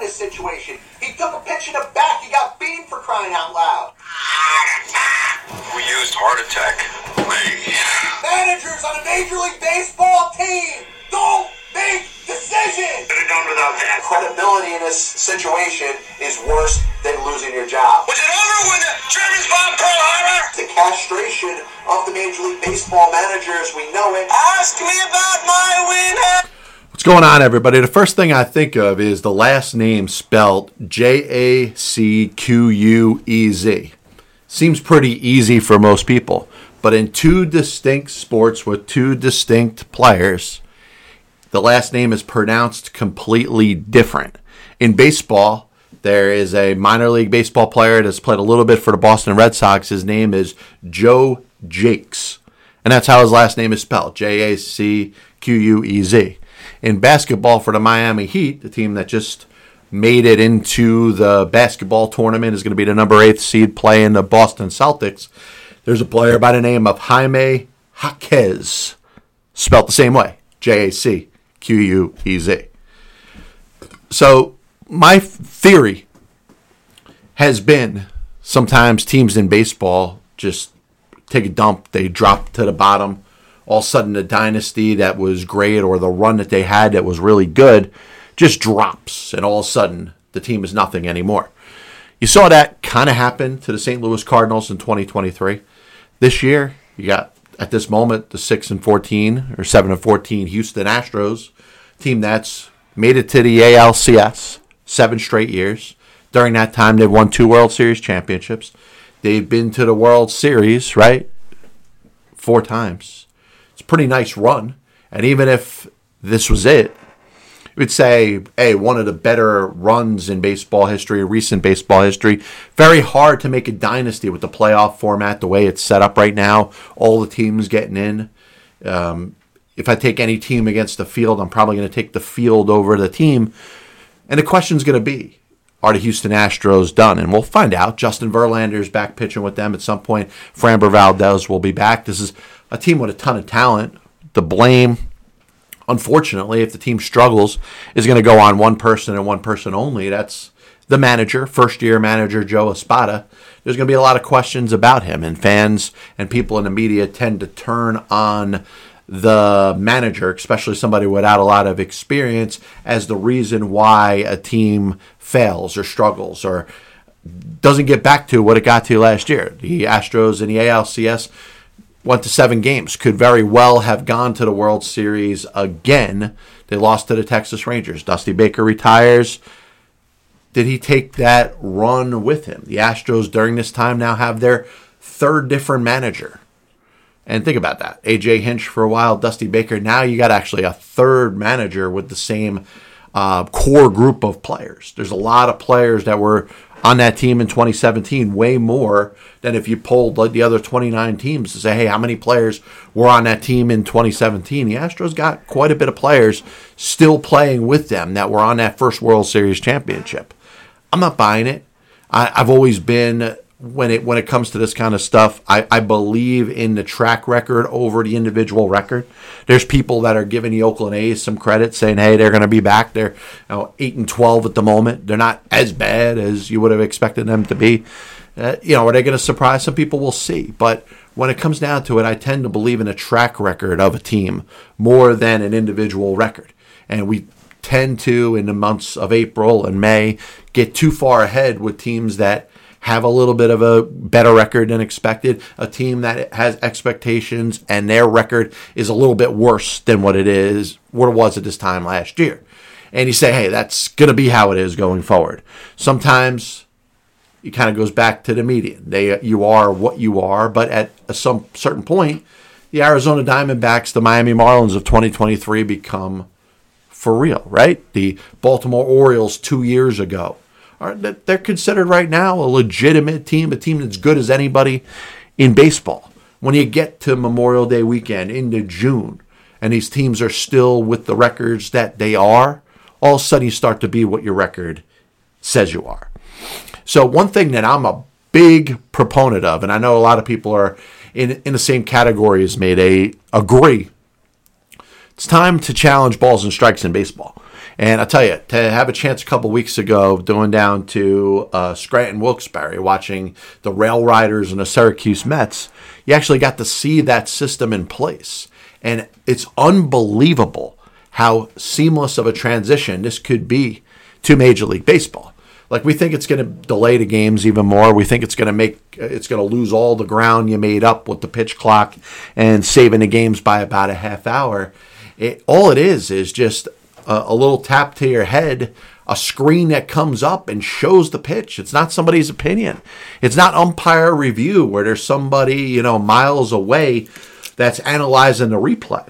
this situation. He took a pitch in the back. He got beamed for crying out loud. We used heart attack. Managers on a Major League Baseball team don't make decisions. Could have done without that. Credibility in this situation is worse than losing your job. Was it over when the Germans bombed Pearl Harbor? The castration of the Major League Baseball managers, we know it. Ask me about my win. What's going on, everybody? The first thing I think of is the last name spelled Jacquez. Seems pretty easy for most people, but in two distinct sports with two distinct players, the last name is pronounced completely different. In baseball, there is a minor league baseball player that's played a little bit for the Boston Red Sox. His name is Joe Jakes, and that's how his last name is spelled, Jacquez. In basketball for the Miami Heat, the team that just made it into the basketball tournament, is going to be the number 8 seed playing the Boston Celtics. There's a player by the name of Jaime Jaquez, spelled the same way, Jacquez. So my theory has been sometimes teams in baseball just take a dump, they drop to the bottom. All of a sudden the dynasty that was great or the run that they had that was really good just drops, and all of a sudden the team is nothing anymore. You saw that kind of happen to the St. Louis Cardinals in 2023. This year, you got, at this moment, the 6-14 or 7-14 Houston Astros, team that's made it to the ALCS 7 straight years. During that time, they've won 2 World Series championships. They've been to the World Series, right, 4 times. It's a pretty nice run. And even if this was it, we'd say, hey, one of the better runs in baseball history, recent baseball history. Very hard to make a dynasty with the playoff format, the way it's set up right now. All the teams getting in. If I take any team against the field, I'm probably going to take the field over the team. And the question's going to be, are the Houston Astros done? And we'll find out. Justin Verlander's back pitching with them at some point. Framber Valdez will be back. This is a team with a ton of talent. The blame, unfortunately, if the team struggles, is going to go on one person and one person only. That's the manager, first-year manager Joe Espada. There's going to be a lot of questions about him, and fans and people in the media tend to turn on the manager, especially somebody without a lot of experience, as the reason why a team fails or struggles or doesn't get back to what it got to last year. The Astros in the ALCS went to 7 games, could very well have gone to the World Series again. They lost to the Texas Rangers. Dusty Baker retires. Did he take that run with him? The Astros during this time now have their 3rd different manager. And think about that. A.J. Hinch for a while, Dusty Baker. Now you got actually a 3rd manager with the same core group of players. There's a lot of players that were on that team in 2017, way more than if you polled the other 29 teams to say, hey, how many players were on that team in 2017? The Astros got quite a bit of players still playing with them that were on that first World Series championship. I'm not buying it. I've always been, when it comes to this kind of stuff, I believe in the track record over the individual record. There's people that are giving the Oakland A's some credit, saying, hey, they're going to be back. They're 8-12 at the moment. They're not as bad as you would have expected them to be. Are they going to surprise some people? We'll see. But when it comes down to it, I tend to believe in a track record of a team more than an individual record. And we tend to, in the months of April and May, get too far ahead with teams that have a little bit of a better record than expected, a team that has expectations and their record is a little bit worse than what it was at this time last year. And you say, hey, that's going to be how it is going forward. Sometimes it kind of goes back to the median. You are what you are, but at some certain point, the Arizona Diamondbacks, the Miami Marlins of 2023 become for real, right? The Baltimore Orioles 2 years ago. They're considered right now a legitimate team, a team that's good as anybody in baseball. When you get to Memorial Day weekend into June, and these teams are still with the records that they are, all of a sudden you start to be what your record says you are. So one thing that I'm a big proponent of, and I know a lot of people are in the same category as me, they agree, it's time to challenge balls and strikes in baseball. And I'll tell you, to have a chance a couple weeks ago going down to Scranton Wilkes-Barre, watching the Rail Riders and the Syracuse Mets, you actually got to see that system in place. And it's unbelievable how seamless of a transition this could be to Major League Baseball. Like, we think it's going to delay the games even more. We think it's going to lose all the ground you made up with the pitch clock and saving the games by about a half hour. All it is just a little tap to your head, a screen that comes up and shows the pitch. It's not somebody's opinion. It's not umpire review where there's somebody, miles away that's analyzing the replay.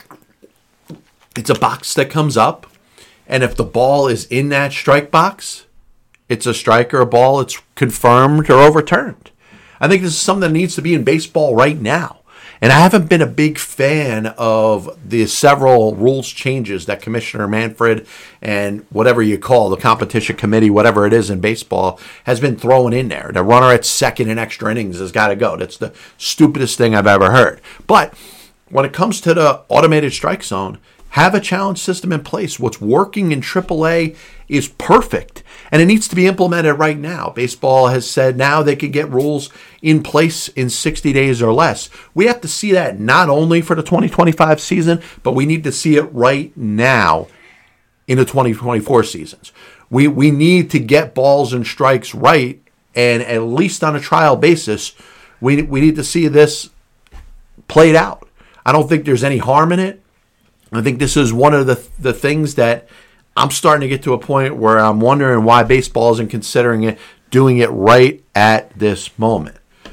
It's a box that comes up, and if the ball is in that strike box, it's a strike or a ball. It's confirmed or overturned. I think this is something that needs to be in baseball right now. And I haven't been a big fan of the several rules changes that Commissioner Manfred and whatever you call the competition committee, whatever it is in baseball, has been throwing in there. The runner at second in extra innings has got to go. That's the stupidest thing I've ever heard. But when it comes to the automated strike zone, have a challenge system in place. What's working in AAA is perfect, and it needs to be implemented right now. Baseball has said now they can get rules in place in 60 days or less. We have to see that not only for the 2025 season, but we need to see it right now in the 2024 seasons. We need to get balls and strikes right, and at least on a trial basis, we need to see this played out. I don't think there's any harm in it. I think this is one of the things that I'm starting to get to a point where I'm wondering why baseball isn't considering doing it right at this moment.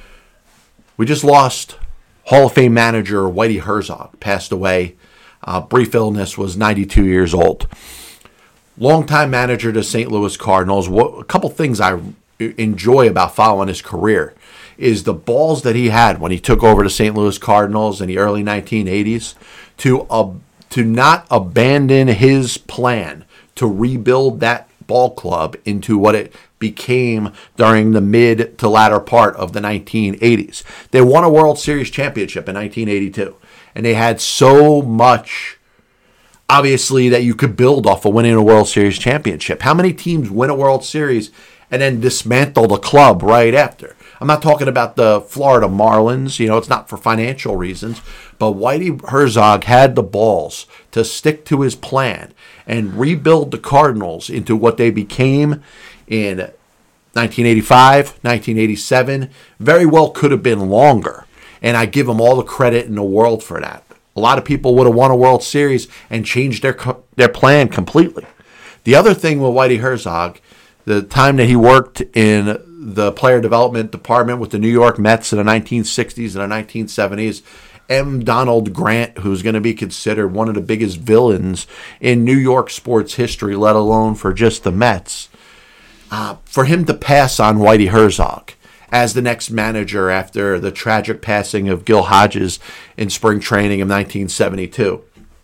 We just lost Hall of Fame manager Whitey Herzog, passed away. Brief illness, was 92 years old. Longtime manager to St. Louis Cardinals. A couple things I enjoy about following his career is the balls that he had when he took over the St. Louis Cardinals in the early 1980s to not abandon his plan to rebuild that ball club into what it became during the mid to latter part of the 1980s. They won a World Series championship in 1982, and they had so much, obviously, that you could build off of winning a World Series championship. How many teams win a World Series and then dismantle the club right after? I'm not talking about the Florida Marlins. It's not for financial reasons. But Whitey Herzog had the balls to stick to his plan and rebuild the Cardinals into what they became in 1985, 1987. Very well could have been longer. And I give him all the credit in the world for that. A lot of people would have won a World Series and changed their plan completely. The other thing with Whitey Herzog, the time that he worked in the player development department with the New York Mets in the 1960s and the 1970s, M. Donald Grant, who's going to be considered one of the biggest villains in New York sports history, let alone for just the Mets, for him to pass on Whitey Herzog as the next manager after the tragic passing of Gil Hodges in spring training of 1972.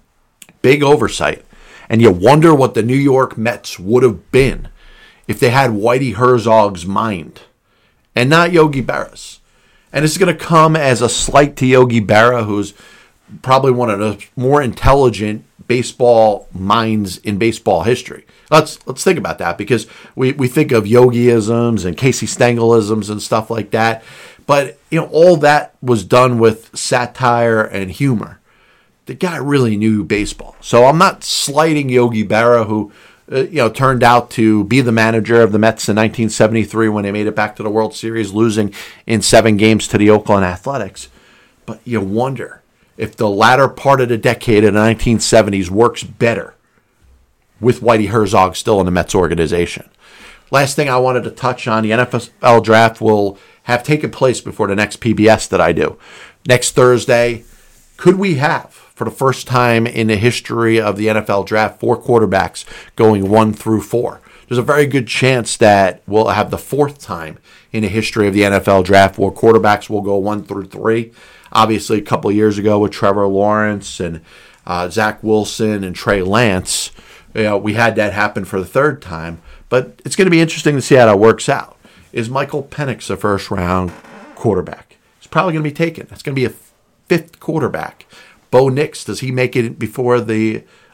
Big oversight. And you wonder what the New York Mets would have been if they had Whitey Herzog's mind and not Yogi Berra's. And this is going to come as a slight to Yogi Berra, who's probably one of the more intelligent baseball minds in baseball history. Let's think about that, because we think of Yogiisms and Casey Stengelisms and stuff like that. But all that was done with satire and humor. The guy really knew baseball. So I'm not slighting Yogi Berra, who turned out to be the manager of the Mets in 1973 when they made it back to the World Series, losing in 7 games to the Oakland Athletics. But you wonder if the latter part of the decade in the 1970s works better with Whitey Herzog still in the Mets organization. Last thing I wanted to touch on, the NFL draft will have taken place before the next PBS that I do. Next Thursday, could we have, for the first time in the history of the NFL draft, 4 quarterbacks going 1 through 4. There's a very good chance that we'll have the 4th time in the history of the NFL draft where quarterbacks will go 1 through 3. Obviously, a couple of years ago with Trevor Lawrence and Zach Wilson and Trey Lance, we had that happen for the 3rd time. But it's going to be interesting to see how that works out. Is Michael Penix a first-round quarterback? He's probably going to be taken. It's going to be a 5th quarterback. Bo Nix, does he make it before the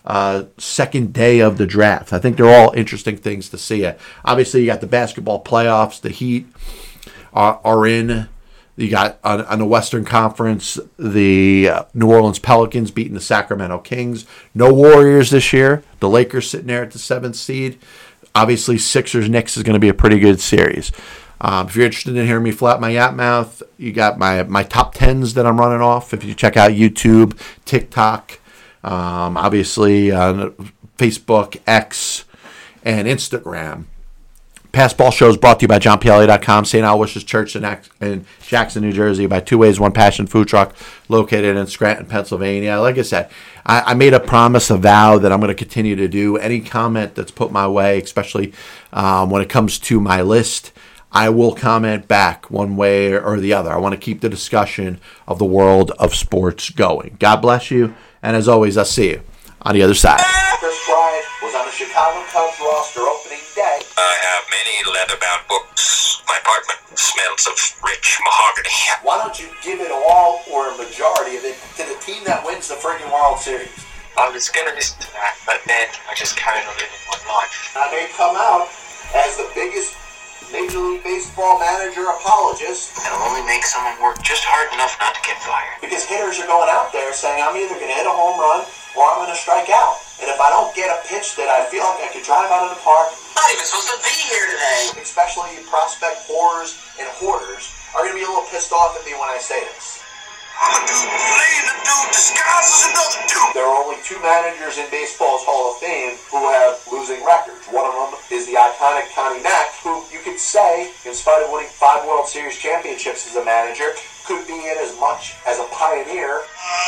second day of the draft. I think they're all interesting things to see. Obviously, you got the basketball playoffs. The Heat are in. You got on the Western Conference, the New Orleans Pelicans beating the Sacramento Kings. No Warriors this year. The Lakers sitting there at the 7th seed. Obviously, Sixers-Knicks is going to be a pretty good series. If you're interested in hearing me flap my yap mouth, you got my top 10s that I'm running off. If you check out YouTube, TikTok, obviously on Facebook, X, and Instagram. Passball Show is brought to you by JohnPielli.com, St. Aloysius Church in Jackson, New Jersey, by Two Ways, One Passion Food Truck, located in Scranton, Pennsylvania. Like I said, I made a promise, a vow that I'm going to continue to do. Any comment that's put my way, especially when it comes to my list, I will comment back one way or the other. I want to keep the discussion of the world of sports going. God bless you, and as always, I'll see you on the other side. Chris Bryant was on the Chicago Cubs roster opening day. I have many leather-bound books. My apartment smells of rich mahogany. Why don't you give it all or a majority of it to the team that wins the friggin' World Series? I was going to listen to that, but then I just carried on living my life. I may come out as the biggest Major League Baseball manager apologist. It'll only make someone work just hard enough not to get fired. Because hitters are going out there saying, I'm either going to hit a home run or I'm going to strike out. And if I don't get a pitch that I feel like I could drive out of the park, I'm not even supposed to be here today. especially prospect whores and hoarders, are going to be a little pissed off at me when I say this. I'm a dude playing a dude disguised as another dude. There are only 2 managers in baseball's Hall of Fame who have losing records. One of them is the iconic Connie Mack, who you could say, in spite of winning 5 World Series championships as a manager, could be in as much as a pioneer.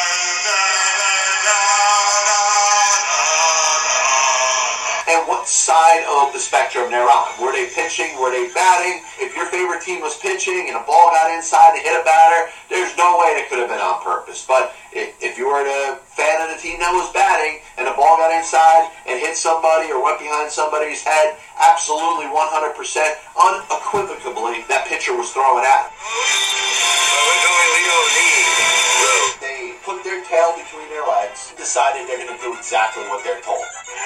And what side of the spectrum they're on? Were they pitching? Were they batting? If your favorite team was pitching and a ball got inside and hit a batter, there's no way it could have been on purpose. But if you were a fan of the team that was batting and the ball got inside and hit somebody or went behind somebody's head, absolutely 100%, unequivocally, that pitcher was throwing at him. They put their tail between their legs, decided they're going to do exactly what they're told.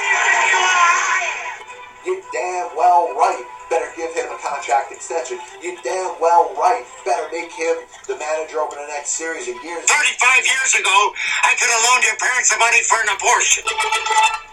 You damn well right better give him a contract extension. You damn well right better make him the manager over the next series of years. 35 years ago, I could have loaned your parents the money for an abortion.